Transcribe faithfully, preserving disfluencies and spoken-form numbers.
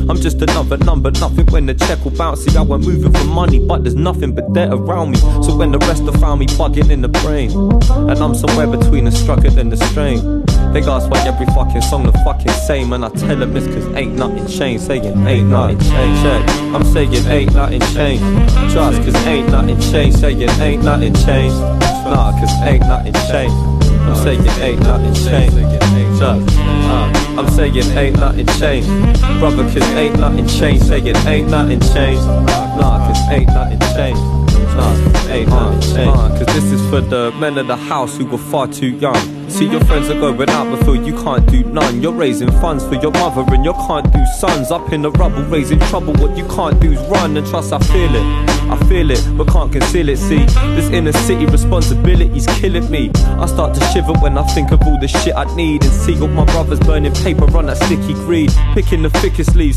I'm just another number, nothing when the check will bounce. See, I went moving for money, but there's nothing but debt around me. So when the rest have found me bugging in the brain, and I'm somewhere between the struggle and the strain, they ask why every fucking song the fucking same, and I tell them it's cause ain't nothing changed. Saying ain't nothing changed. I'm saying ain't nothing changed. Trust cause ain't nothing changed. Saying ain't nothing changed. Nah, cause ain't nothing changed. I'm saying ain't nothing changed. Trust, uh, I'm saying ain't nothing changed. Brother, cause ain't nothing changed. Saying ain't nothing changed. Nah, cause ain't nothing changed. Nah, ain't nothing changed. Cause this is for the men of the house who were far too young. See, your friends are going out but feel you can't do none. You're raising funds for your mother and you can't do sons. Up in the rubble raising trouble, what you can't do is run. And trust, I feel it, I feel it, but can't conceal it. See, this inner city responsibility's killing me. I start to shiver when I think of all the shit I need, and see all my brothers burning paper on that sticky greed, picking the thickest leaves.